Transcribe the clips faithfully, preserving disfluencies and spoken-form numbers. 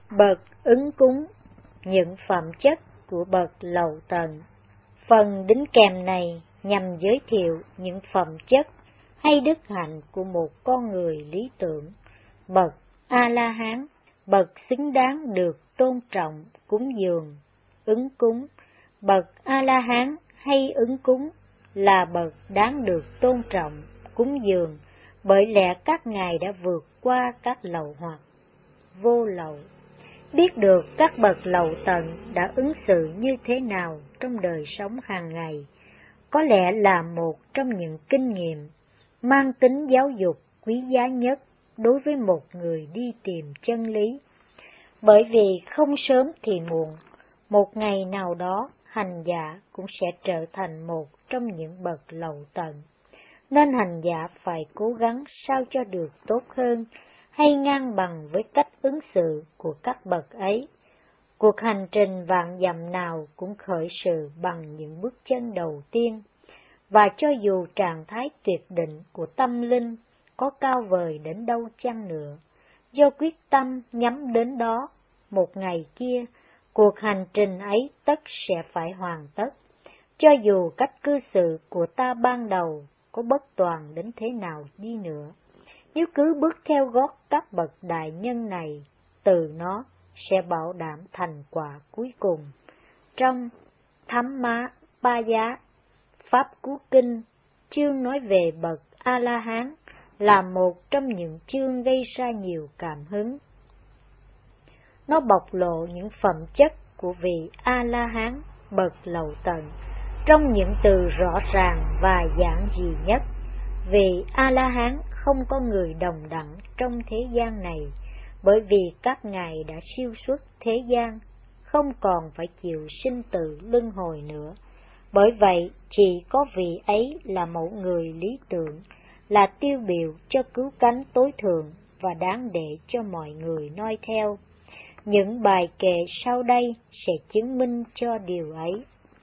Bậc ứng cúng, những phẩm chất của bậc lậu tận. Phần đính kèm này nhằm giới thiệu những phẩm chất hay đức hạnh của một con người lý tưởng. Bậc A-la-hán, bậc xứng đáng được tôn trọng cúng dường, ứng cúng. Bậc A-la-hán hay ứng cúng là bậc đáng được tôn trọng, cúng dường, bởi lẽ các ngài đã vượt qua các lậu hoặc vô lậu. Biết được các bậc lậu tận đã ứng xử như thế nào trong đời sống hàng ngày, có lẽ là một trong những kinh nghiệm mang tính giáo dục quý giá nhất đối với một người đi tìm chân lý. Bởi vì không sớm thì muộn, một ngày nào đó hành giả cũng sẽ trở thành một trong những bậc lậu tận. Nên hành giả phải cố gắng sao cho được tốt hơn, hay ngang bằng với cách ứng xử của các bậc ấy. Cuộc hành trình vạn dặm nào cũng khởi sự bằng những bước chân đầu tiên, và cho dù trạng thái tuyệt định của tâm linh có cao vời đến đâu chăng nữa, do quyết tâm nhắm đến đó, một ngày kia, cuộc hành trình ấy tất sẽ phải hoàn tất. Cho dù cách cư xử của ta ban đầu có bất toàn đến thế nào đi nữa, nếu cứ bước theo gót các bậc đại nhân này, từ nó sẽ bảo đảm thành quả cuối cùng. Trong Thamma Ba Giá, Pháp Cú Kinh, chương nói về bậc A-la-hán là một trong những chương gây ra nhiều cảm hứng. Nó bộc lộ những phẩm chất của vị A-la-hán bậc lậu tận trong những từ rõ ràng và giản dị nhất. Vị A-la-hán không có người đồng đẳng trong thế gian này, bởi vì các ngài đã siêu xuất thế gian, không còn phải chịu sinh tử luân hồi nữa. Bởi vậy, chỉ có vị ấy là mẫu người lý tưởng, là tiêu biểu cho cứu cánh tối thượng và đáng để cho mọi người noi theo. Những bài kệ sau đây sẽ chứng minh cho điều ấy.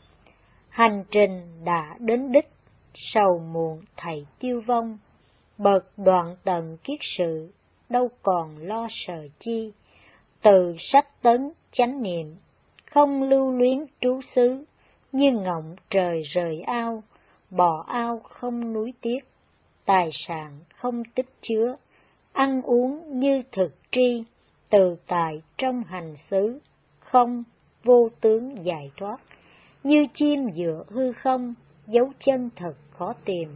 Hành trình đã đến đích, sầu muộn thảy tiêu vong, bậc đoạn tận kiết sự, đâu còn lo sợ chi. Từ sách tấn chánh niệm, không lưu luyến trú xứ, như ngộng trời rời ao, bỏ ao không núi tiếc, tài sản không tích chứa, ăn uống như thực tri, từ tại trong hành xứ, không vô tướng giải thoát, như chim giữa hư không, dấu chân thật khó tìm.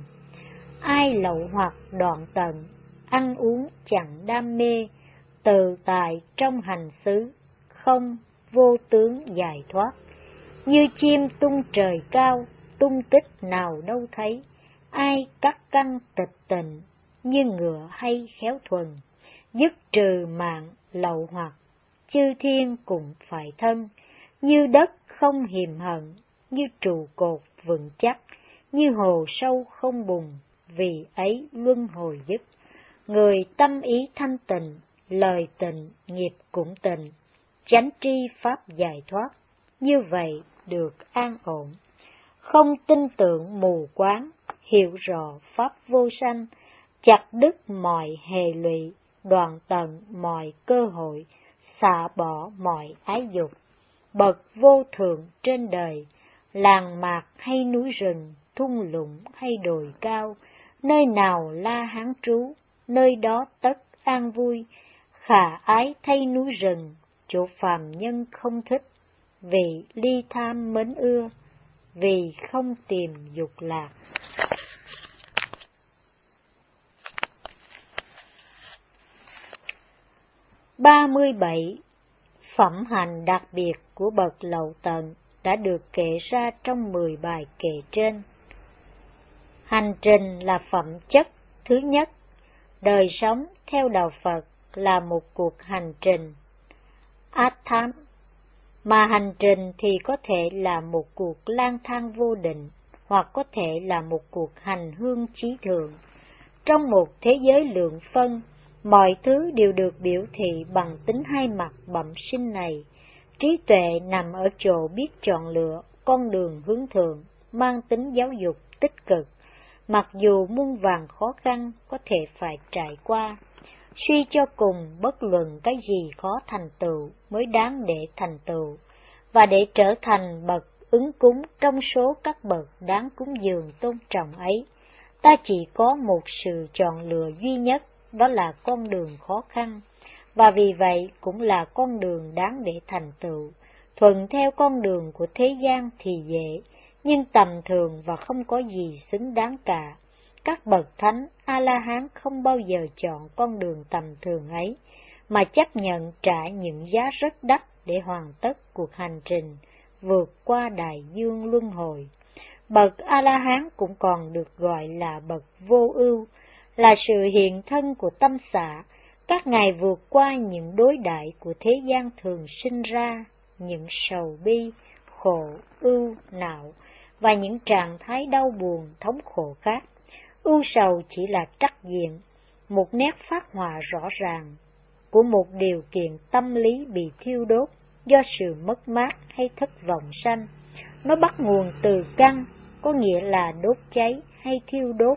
Ai lậu hoặc đoạn tận, ăn uống chẳng đam mê, từ tại trong hành xứ, không vô tướng giải thoát, như chim tung trời cao, tung tích nào đâu thấy. Ai cắt căn tịch tịnh, như ngựa hay khéo thuần, dứt trừ mạng lậu hoặc, chư thiên cũng phải thân, như đất không hiềm hận, như trụ cột vững chắc, như hồ sâu không bùn, vì ấy luân hồi dứt. Người tâm ý thanh tịnh, lời tịnh, nghiệp cũng tịnh, chánh tri pháp giải thoát, như vậy được an ổn. Không tin tưởng mù quáng, hiểu rõ pháp vô sanh, chặt đứt mọi hệ lụy, đoạn tận mọi cơ hội, xả bỏ mọi ái dục. Bậc vô thượng trên đời, làng mạc hay núi rừng, thung lũng hay đồi cao, nơi nào La Hán trú, nơi đó tất an vui. Khả ái thay núi rừng, chỗ phàm nhân không thích, vì ly tham mến ưa, vì không tìm dục lạc. ba mươi bảy. Phẩm hạnh đặc biệt của bậc lậu tận đã được kể ra trong mười bài kệ trên. Hành trình là phẩm chất thứ nhất. Đời sống theo đạo Phật là một cuộc hành trình Adham, mà hành trình thì có thể là một cuộc lang thang vô định, hoặc có thể là một cuộc hành hương chí thượng. Trong một thế giới lượng phân, mọi thứ đều được biểu thị bằng tính hai mặt bẩm sinh này. Trí tuệ nằm ở chỗ biết chọn lựa con đường hướng thượng, mang tính giáo dục tích cực, mặc dù muôn vàn khó khăn có thể phải trải qua. Suy cho cùng, bất luận cái gì khó thành tựu mới đáng để thành tựu, và để trở thành bậc ứng cúng trong số các bậc đáng cúng dường tôn trọng ấy, ta chỉ có một sự chọn lựa duy nhất, đó là con đường khó khăn, và vì vậy cũng là con đường đáng để thành tựu. Thuận theo con đường của thế gian thì dễ, nhưng tầm thường và không có gì xứng đáng cả. Các bậc thánh A-la-hán không bao giờ chọn con đường tầm thường ấy, mà chấp nhận trả những giá rất đắt để hoàn tất cuộc hành trình vượt qua đại dương luân hồi. Bậc A-la-hán cũng còn được gọi là bậc vô ưu, là sự hiện thân của tâm xả. Các ngài vượt qua những đối đại của thế gian thường sinh ra, những sầu bi, khổ, ưu, não và những trạng thái đau buồn, thống khổ khác. Ưu sầu chỉ là trắc diện, một nét phát họa rõ ràng của một điều kiện tâm lý bị thiêu đốt do sự mất mát hay thất vọng sanh. Nó bắt nguồn từ căn, có nghĩa là đốt cháy hay thiêu đốt.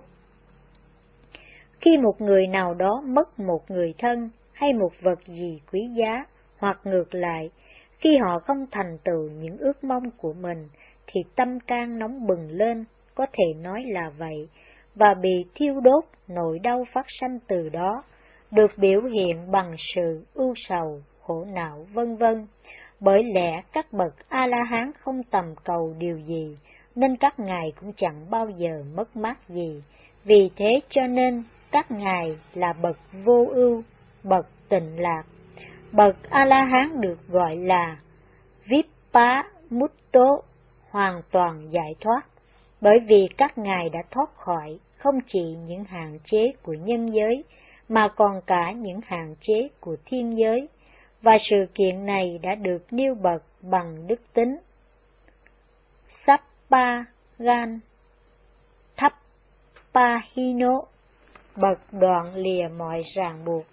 Khi một người nào đó mất một người thân hay một vật gì quý giá, hoặc ngược lại, khi họ không thành tựu những ước mong của mình, thì tâm can nóng bừng lên, có thể nói là vậy, và bị thiêu đốt, nỗi đau phát sanh từ đó, được biểu hiện bằng sự ưu sầu, khổ não, vân vân. Bởi lẽ các bậc A-la-hán không tầm cầu điều gì, nên các ngài cũng chẳng bao giờ mất mát gì. Vì thế cho nên các ngài là bậc vô ưu, bậc tịnh lạc. Bậc A-la-hán được gọi là Vippa-mutto, hoàn toàn giải thoát, bởi vì các ngài đã thoát khỏi không chỉ những hạn chế của nhân giới, mà còn cả những hạn chế của thiên giới, và sự kiện này đã được nêu bật bằng đức tính Sappagan Thapahino, bậc đoạn lìa mọi ràng buộc.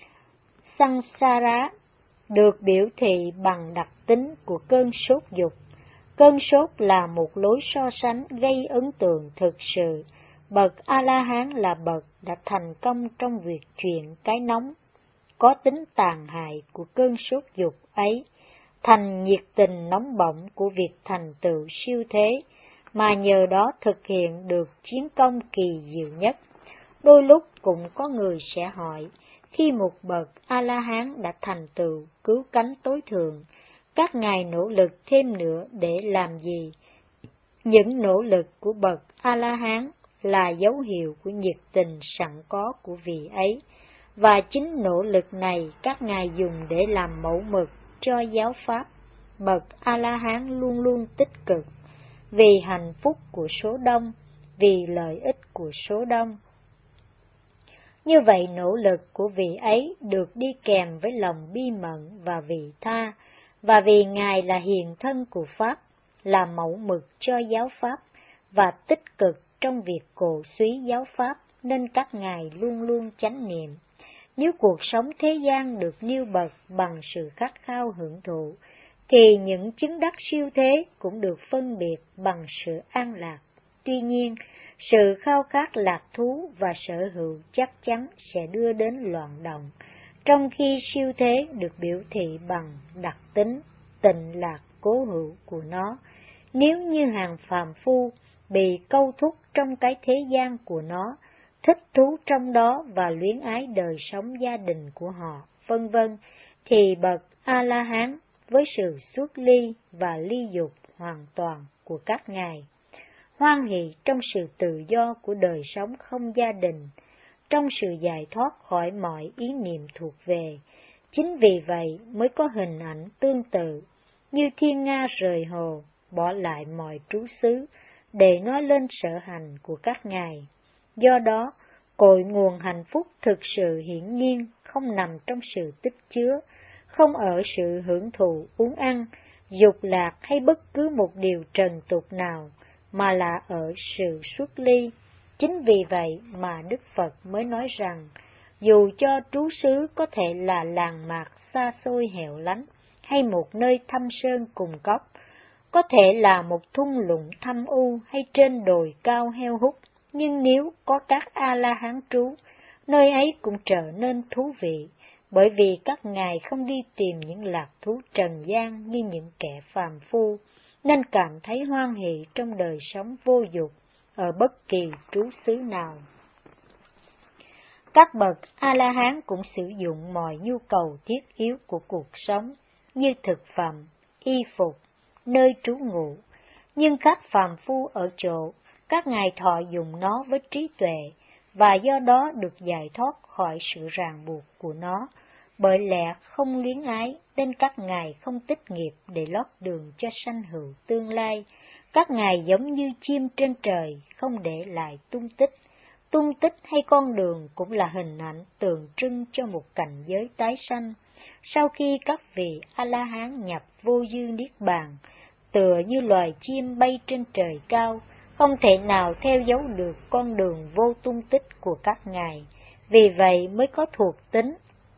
Sansara được biểu thị bằng đặc tính của cơn sốt dục. Cơn sốt là một lối so sánh gây ấn tượng thực sự. Bậc A-la-hán là bậc đã thành công trong việc chuyển cái nóng, có tính tàn hại của cơn sốt dục ấy, thành nhiệt tình nóng bỏng của việc thành tựu siêu thế, mà nhờ đó thực hiện được chiến công kỳ diệu nhất. Đôi lúc cũng có người sẽ hỏi, khi một bậc A-la-hán đã thành tựu cứu cánh tối thượng, các ngài nỗ lực thêm nữa để làm gì? Những nỗ lực của bậc A-la-hán là dấu hiệu của nhiệt tình sẵn có của vị ấy, và chính nỗ lực này các ngài dùng để làm mẫu mực cho giáo pháp. Bậc A-la-hán luôn luôn tích cực, vì hạnh phúc của số đông, vì lợi ích của số đông. Như vậy nỗ lực của vị ấy được đi kèm với lòng bi mẫn và vị tha, và vì Ngài là hiện thân của Pháp, là mẫu mực cho giáo Pháp, và tích cực trong việc cổ suý giáo Pháp, nên các Ngài luôn luôn chánh niệm. Nếu cuộc sống thế gian được nêu bật bằng sự khát khao hưởng thụ, thì những chứng đắc siêu thế cũng được phân biệt bằng sự an lạc. Tuy nhiên, sự khao khát lạc thú và sở hữu chắc chắn sẽ đưa đến loạn động, trong khi siêu thế được biểu thị bằng đặc tính tịnh lạc cố hữu của nó. Nếu như hàng phàm phu bị câu thúc trong cái thế gian của nó, thích thú trong đó và luyến ái đời sống gia đình của họ, vân vân, thì bậc A-la-hán với sự xuất ly và ly dục hoàn toàn của các ngài, hoan hỷ trong sự tự do của đời sống không gia đình, trong sự giải thoát khỏi mọi ý niệm thuộc về. Chính vì vậy mới có hình ảnh tương tự, như thiên nga rời hồ, bỏ lại mọi trú xứ để nói lên sở hành của các ngài. Do đó, cội nguồn hạnh phúc thực sự hiển nhiên không nằm trong sự tích chứa, không ở sự hưởng thụ uống ăn, dục lạc hay bất cứ một điều trần tục nào, mà là ở sự xuất ly. Chính vì vậy mà Đức Phật mới nói rằng, dù cho trú xứ có thể là làng mạc xa xôi hẻo lánh, hay một nơi thâm sơn cùng cốc, có thể là một thung lũng thâm u hay trên đồi cao heo hút, nhưng nếu có các A-la-hán trú, nơi ấy cũng trở nên thú vị, bởi vì các ngài không đi tìm những lạc thú trần gian như những kẻ phàm phu, nên cảm thấy hoan hỷ trong đời sống vô dục ở bất kỳ trú xứ nào. Các bậc A-la-hán cũng sử dụng mọi nhu cầu thiết yếu của cuộc sống như thực phẩm, y phục, nơi trú ngụ, nhưng các phàm phu ở chỗ các ngài thọ dụng nó với trí tuệ, và do đó được giải thoát khỏi sự ràng buộc của nó. Bởi lẽ không luyến ái nên các ngài không tích nghiệp để lót đường cho sanh hữu tương lai. Các ngài giống như chim trên trời, không để lại tung tích. Tung tích hay con đường cũng là hình ảnh tượng trưng cho một cảnh giới tái sanh. Sau khi các vị A-la-hán nhập vô dư niết bàn, tựa như loài chim bay trên trời cao, không thể nào theo dấu được con đường vô tung tích của các ngài, vì vậy mới có thuộc tính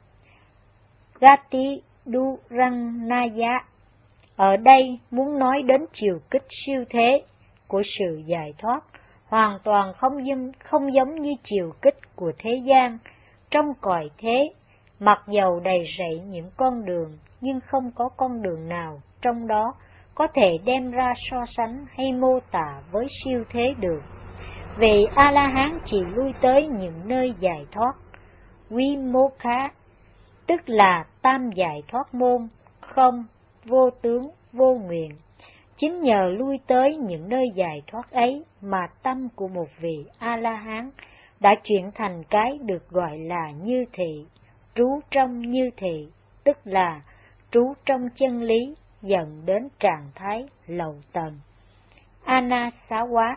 Gati Durannaya. Ở đây muốn nói đến chiều kích siêu thế của sự giải thoát, hoàn toàn không giống, không giống như chiều kích của thế gian. Trong cõi thế, mặc dầu đầy rẫy những con đường, nhưng không có con đường nào trong đó có thể đem ra so sánh hay mô tả với siêu thế được. Vì A-la-hán chỉ lui tới những nơi giải thoát Vimokha, tức là tam giải thoát môn, không, vô tướng, vô nguyện. Chính nhờ lui tới những nơi giải thoát ấy mà tâm của một vị A-la-hán đã chuyển thành cái được gọi là như thị, trú trong như thị, tức là trú trong chân lý, dẫn đến trạng thái lậu tận, Anasawa.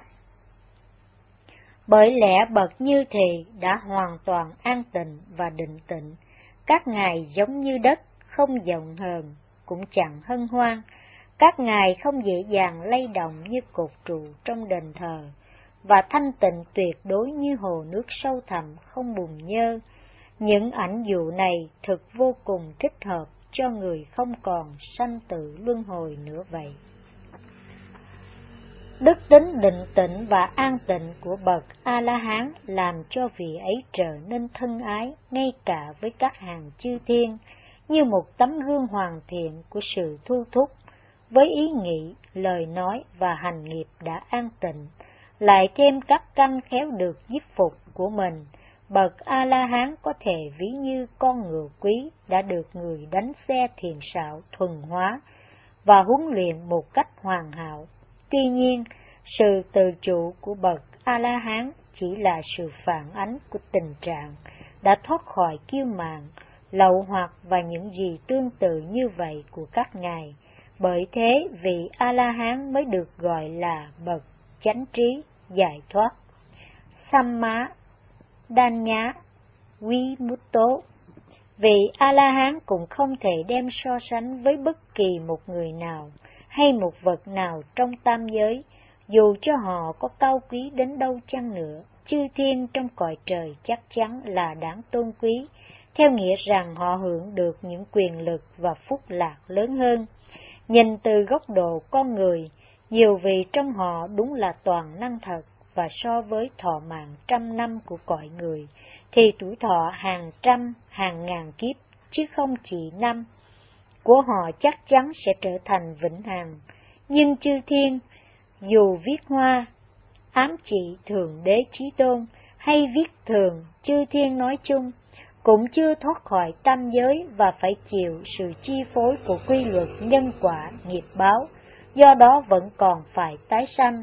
Bởi lẽ bậc như thị đã hoàn toàn an tịnh và định tịnh, các ngài giống như đất, không giận hờn, cũng chẳng hân hoan. Các ngài không dễ dàng lay động như cột trụ trong đền thờ, và thanh tịnh tuyệt đối như hồ nước sâu thẳm không bùn nhơ. Những ảnh dụ này thực vô cùng thích hợp cho người không còn sanh tử luân hồi nữa vậy. Đức tính định tĩnh và an tịnh của bậc A-la-hán làm cho vị ấy trở nên thân ái ngay cả với các hàng chư thiên, như một tấm gương hoàn thiện của sự thu thúc. Với ý nghĩ, lời nói và hành nghiệp đã an tịnh, lại thêm các căn khéo được giúp phục của mình, bậc A-la-hán có thể ví như con ngựa quý đã được người đánh xe thiện xảo thuần hóa và huấn luyện một cách hoàn hảo. Tuy nhiên, sự tự chủ của bậc A-la-hán chỉ là sự phản ánh của tình trạng đã thoát khỏi kiêu mạn, lậu hoặc và những gì tương tự như vậy của các ngài. Bởi thế, vị A-la-hán mới được gọi là bậc chánh trí, giải thoát. Samma Đanya Vimutto. Vị A-la-hán cũng không thể đem so sánh với bất kỳ một người nào hay một vật nào trong tam giới, dù cho họ có cao quý đến đâu chăng nữa. Chư thiên trong cõi trời chắc chắn là đáng tôn quý, theo nghĩa rằng họ hưởng được những quyền lực và phúc lạc lớn hơn. Nhìn từ góc độ con người, nhiều vị trong họ đúng là toàn năng thật, và so với thọ mạng trăm năm của cõi người, thì tuổi thọ hàng trăm, hàng ngàn kiếp, chứ không chỉ năm, của họ chắc chắn sẽ trở thành vĩnh hằng. Nhưng chư thiên, dù viết hoa, ám chỉ Thượng Đế Chí Tôn, hay viết thường chư thiên nói chung, cũng chưa thoát khỏi tam giới và phải chịu sự chi phối của quy luật nhân quả nghiệp báo, do đó vẫn còn phải tái sanh.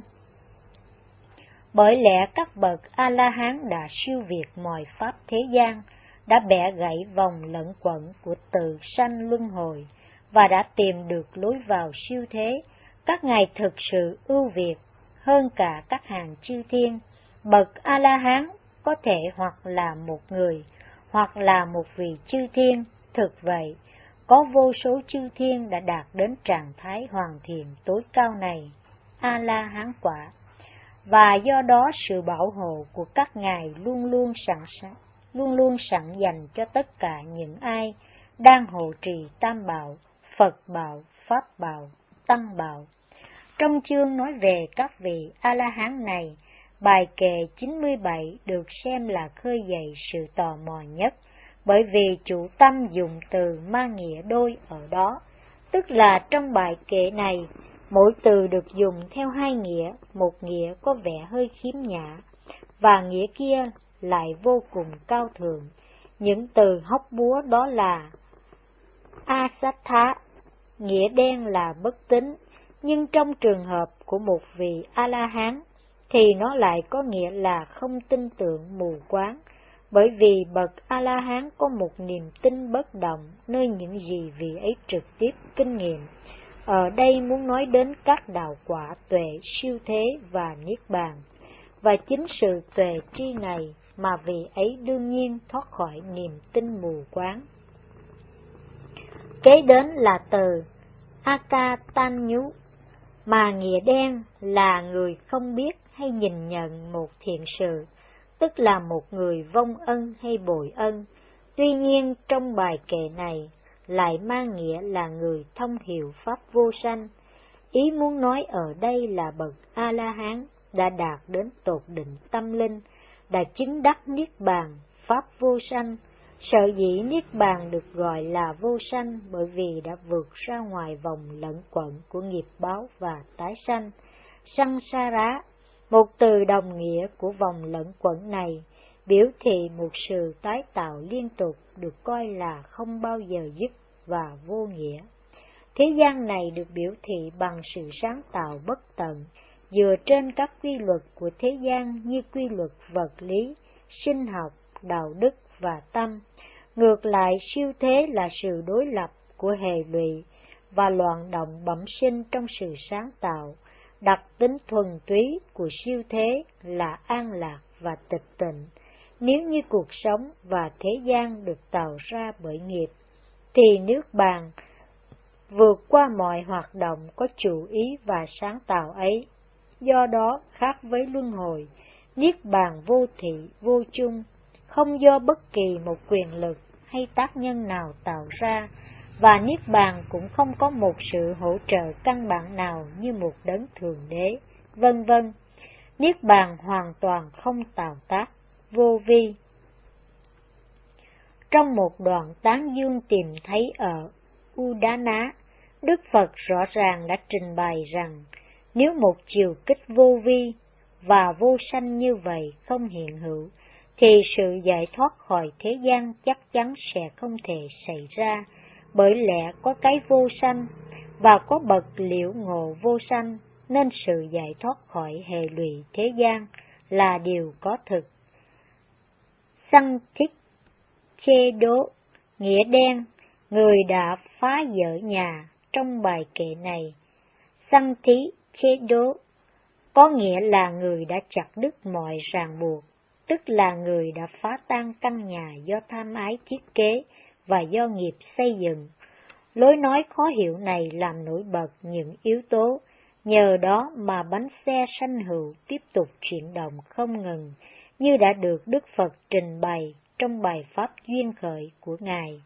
Bởi lẽ các bậc A-la-hán đã siêu việt mọi pháp thế gian, đã bẻ gãy vòng lẫn quẩn của tự sanh luân hồi, và đã tìm được lối vào siêu thế. Các ngài thực sự ưu việt hơn cả các hàng chư thiên. Bậc A-la-hán có thể hoặc là một người, hoặc là một vị chư thiên. Thực vậy, có vô số chư thiên đã đạt đến trạng thái hoàn thiện tối cao này, A-la-hán quả, và do đó sự bảo hộ của các ngài luôn luôn sẵn sàng, luôn luôn sẵn dành cho tất cả những ai đang hộ trì Tam Bảo, Phật Bảo, Pháp Bảo, Tăng Bảo. Trong chương nói về các vị A-la-hán này, bài kệ chín mươi bảy được xem là khơi dậy sự tò mò nhất, bởi vì chủ tâm dùng từ mang nghĩa đôi ở đó, tức là trong bài kệ này, mỗi từ được dùng theo hai nghĩa, một nghĩa có vẻ hơi khiếm nhã, và nghĩa kia lại vô cùng cao thượng. Những từ hóc búa đó là asatha, nghĩa đen là bất tín, nhưng trong trường hợp của một vị A-la-hán thì nó lại có nghĩa là không tin tưởng mù quáng, bởi vì bậc A-la-hán có một niềm tin bất động nơi những gì vị ấy trực tiếp kinh nghiệm. Ở đây muốn nói đến các đạo quả tuệ, siêu thế và niết bàn, và chính sự tuệ tri này mà vị ấy đương nhiên thoát khỏi niềm tin mù quáng. Kế đến là từ Akatanyu, mà nghĩa đen là người không biết hay nhìn nhận một thiện sự, tức là một người vong ân hay bội ân. Tuy nhiên trong bài kệ này lại mang nghĩa là người thông hiểu pháp vô sanh. Ý muốn nói ở đây là bậc A-la-hán đã đạt đến tột đỉnh tâm linh, đã chứng đắc niết bàn, pháp vô sanh. Sở dĩ niết bàn được gọi là vô sanh bởi vì đã vượt ra ngoài vòng lẫn quẩn của nghiệp báo và tái sanh. Sangsara, một từ đồng nghĩa của vòng lẫn quẩn này, biểu thị một sự tái tạo liên tục được coi là không bao giờ dứt và vô nghĩa. Thế gian này được biểu thị bằng sự sáng tạo bất tận, dựa trên các quy luật của thế gian như quy luật vật lý, sinh học, đạo đức và tâm. Ngược lại, siêu thế là sự đối lập của hệ lụy và loạn động bẩm sinh trong sự sáng tạo. Đặc tính thuần túy của siêu thế là an lạc và tịch tịnh. Nếu như cuộc sống và thế gian được tạo ra bởi nghiệp, thì nước bàn vượt qua mọi hoạt động có chủ ý và sáng tạo ấy. Do đó, khác với luân hồi, niết bàn vô thị, vô chung, không do bất kỳ một quyền lực hay tác nhân nào tạo ra, và niết bàn cũng không có một sự hỗ trợ căn bản nào như một đấng thượng đế, vân vân. Niết bàn hoàn toàn không tạo tác, vô vi. Trong một đoạn tán dương tìm thấy ở Udana, Đức Phật rõ ràng đã trình bày rằng nếu một chiều kích vô vi và vô sanh như vậy không hiện hữu, thì sự giải thoát khỏi thế gian chắc chắn sẽ không thể xảy ra, bởi lẽ có cái vô sanh và có bậc liễu ngộ vô sanh, nên sự giải thoát khỏi hệ lụy thế gian là điều có thực. Sanh thích chê đố, nghĩa đen, người đã phá vỡ nhà trong bài kệ này. Sanh thí chê đố có nghĩa là người đã chặt đứt mọi ràng buộc, tức là người đã phá tan căn nhà do tham ái thiết kế và do nghiệp xây dựng. Lối nói khó hiểu này làm nổi bật những yếu tố, nhờ đó mà bánh xe sanh hữu tiếp tục chuyển động không ngừng, như đã được Đức Phật trình bày trong bài pháp duyên khởi của Ngài.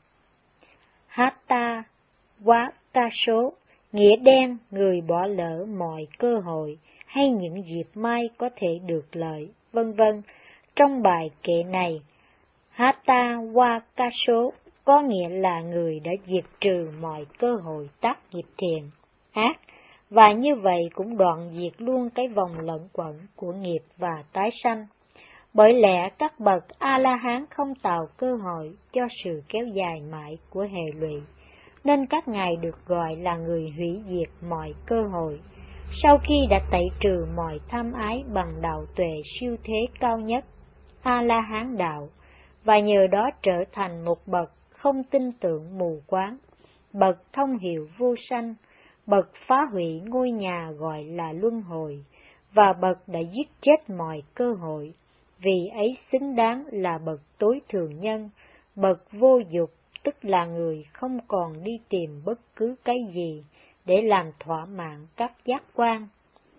Hata quá ca số, nghĩa đen người bỏ lỡ mọi cơ hội hay những dịp mai có thể được lợi, vân vân. Trong bài kệ này, Hata wa ca số có nghĩa là người đã diệt trừ mọi cơ hội tác nghiệp thiện, ác, và như vậy cũng đoạn diệt luôn cái vòng lẫn quẩn của nghiệp và tái sanh. Bởi lẽ các bậc A-la-hán không tạo cơ hội cho sự kéo dài mãi của hệ lụy, nên các ngài được gọi là người hủy diệt mọi cơ hội. Sau khi đã tẩy trừ mọi tham ái bằng đạo tuệ siêu thế cao nhất, A-la-hán đạo, và nhờ đó trở thành một bậc không tin tưởng mù quáng, bậc thông hiểu vô sanh, bậc phá hủy ngôi nhà gọi là luân hồi, và bậc đã giết chết mọi cơ hội, vì ấy xứng đáng là bậc tối thượng nhân, bậc vô dục, tức là người không còn đi tìm bất cứ cái gì để làm thỏa mãn các giác quan.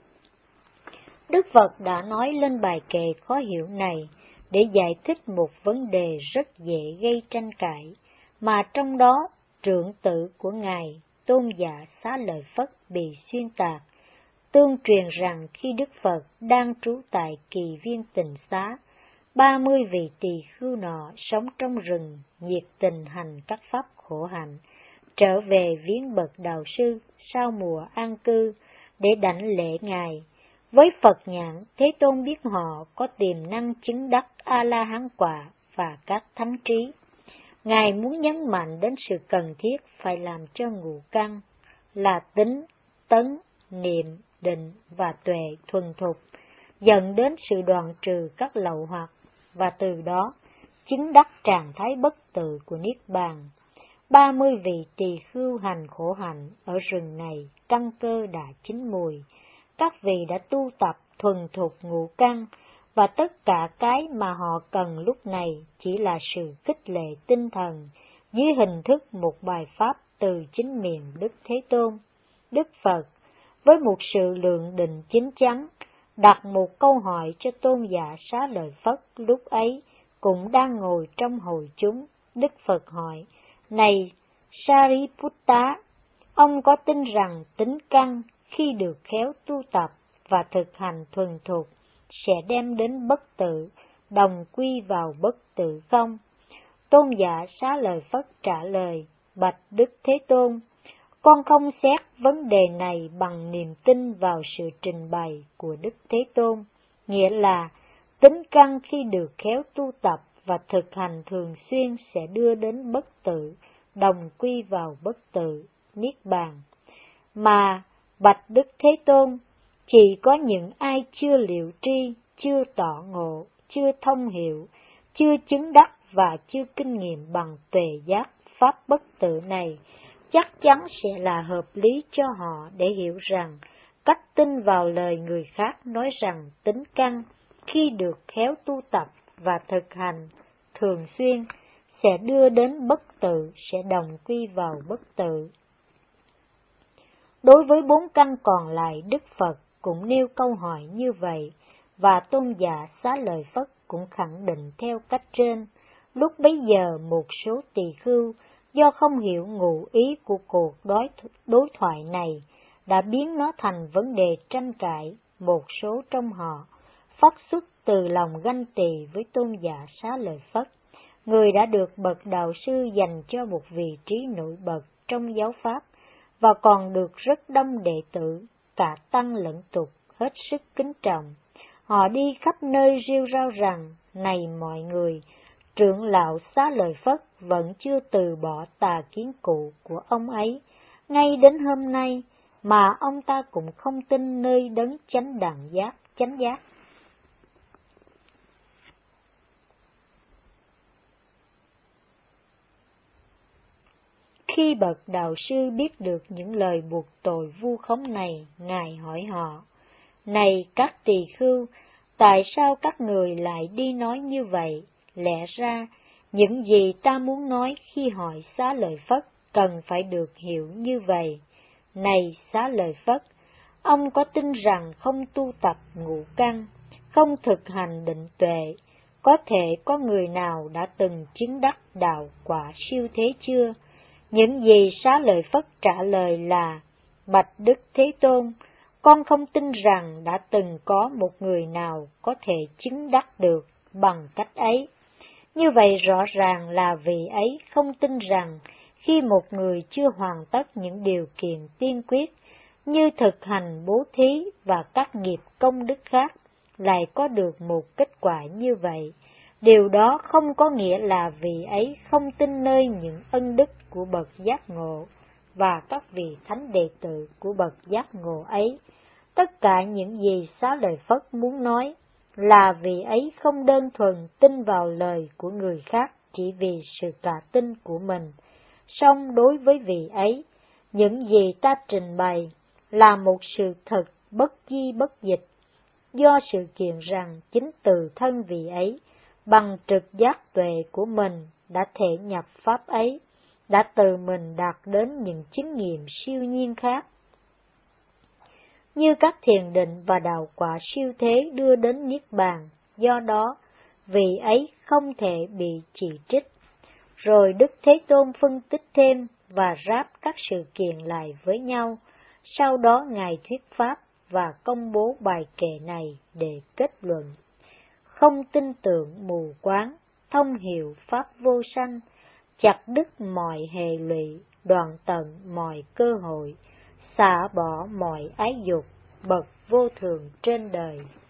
Đức Phật đã nói lên bài kệ khó hiểu này để giải thích một vấn đề rất dễ gây tranh cãi, mà trong đó trưởng tử của Ngài, Tôn giả Xá Lợi Phất bị xuyên tạc, Tương truyền rằng khi Đức Phật đang trú tại Kỳ Viên Tịnh Xá, ba mươi vị tỳ khưu nọ sống trong rừng, nhiệt tình hành các pháp khổ hạnh, trở về viếng bậc đạo sư sau mùa an cư để đảnh lễ Ngài. Với Phật nhãn, Thế Tôn biết họ có tiềm năng chứng đắc A-la-hán quả và các thánh trí. Ngài muốn nhấn mạnh đến sự cần thiết phải làm cho ngũ căn là tính, tấn, niệm, định và tuệ thuần thục, dẫn đến sự đoạn trừ các lậu hoặc, và từ đó chứng đắc trạng thái bất tự của Niết Bàn. Ba mươi vị tỳ khưu hành khổ hạnh ở rừng này căn cơ đã chín mùi. Các vị đã tu tập thuần thục ngũ căn, và tất cả cái mà họ cần lúc này chỉ là sự khích lệ tinh thần dưới hình thức một bài pháp từ chính miệng Đức Thế Tôn. Đức Phật, với một sự lượng định chín chắn, đặt một câu hỏi cho tôn giả Xá Lợi Phất lúc ấy cũng đang ngồi trong hội chúng. Đức Phật hỏi: Này Sariputta, ông có tin rằng tính căn khi được khéo tu tập và thực hành thuần thục sẽ đem đến bất tử, đồng quy vào bất tử không? Tôn giả Xá Lợi Phất trả lời: Bạch Đức Thế Tôn, con không xét vấn đề này bằng niềm tin vào sự trình bày của Đức Thế Tôn, nghĩa là tính căn khi được khéo tu tập và thực hành thường xuyên sẽ đưa đến bất tử, đồng quy vào bất tử, Niết Bàn. Mà, bạch Đức Thế Tôn, chỉ có những ai chưa liệu tri, chưa tỏ ngộ, chưa thông hiểu, chưa chứng đắc và chưa kinh nghiệm bằng tuệ giác pháp bất tử này, chắc chắn sẽ là hợp lý cho họ để hiểu rằng cách tin vào lời người khác nói rằng tính căn khi được khéo tu tập và thực hành thường xuyên sẽ đưa đến bất tử, sẽ đồng quy vào bất tử. Đối với bốn căn còn lại, Đức Phật cũng nêu câu hỏi như vậy, và tôn giả Xá Lợi Phất cũng khẳng định theo cách trên. Lúc bấy giờ một số tỳ khưu do không hiểu ngụ ý của cuộc đối, đối thoại này đã biến nó thành vấn đề tranh cãi. Một số trong họ phát xuất từ lòng ganh tỳ với tôn giả Xá Lợi Phất, người đã được bậc đạo sư dành cho một vị trí nổi bật trong giáo pháp, và còn được rất đông đệ tử, cả tăng lẫn tục, hết sức kính trọng. Họ đi khắp nơi rêu rao rằng: Này mọi người, trưởng lão Xá Lợi Phất vẫn chưa từ bỏ tà kiến cũ của ông ấy, ngay đến hôm nay, mà ông ta cũng không tin nơi đấng chánh đẳng giác, chánh giác. Khi bậc đạo sư biết được những lời buộc tội vu khống này, Ngài hỏi họ: Này các tỳ khưu, tại sao các người lại đi nói như vậy? Lẽ ra, những gì ta muốn nói khi hỏi Xá Lợi Phất cần phải được hiểu như vậy. Này Xá Lợi Phất, ông có tin rằng không tu tập ngũ căn, không thực hành định tuệ, có thể có người nào đã từng chứng đắc đạo quả siêu thế chưa? Những gì Xá Lợi Phất trả lời là: Bạch Đức Thế Tôn, con không tin rằng đã từng có một người nào có thể chứng đắc được bằng cách ấy. Như vậy rõ ràng là vị ấy không tin rằng khi một người chưa hoàn tất những điều kiện tiên quyết như thực hành bố thí và các nghiệp công đức khác lại có được một kết quả như vậy. Điều đó không có nghĩa là vị ấy không tin nơi những ân đức của bậc giác ngộ và các vị thánh đệ tử của bậc giác ngộ ấy. Tất cả những gì Xá Lợi Phất muốn nói là vị ấy không đơn thuần tin vào lời của người khác chỉ vì sự cả tin của mình. Song đối với vị ấy, những gì ta trình bày là một sự thật bất di bất dịch, do sự kiện rằng chính từ thân vị ấy, bằng trực giác tuệ của mình đã thể nhập pháp ấy, đã từ mình đạt đến những chứng nghiệm siêu nhiên khác, như các thiền định và đạo quả siêu thế đưa đến Niết Bàn. Do đó, vị ấy không thể bị chỉ trích. Rồi Đức Thế Tôn phân tích thêm và ráp các sự kiện lại với nhau. Sau đó Ngài thuyết pháp và công bố bài kệ này để kết luận: không tin tưởng mù quáng, thông hiểu pháp vô sanh, chặt đứt mọi hệ lụy, đoạn tận mọi cơ hội, xả bỏ mọi ái dục, bậc vô thường trên đời.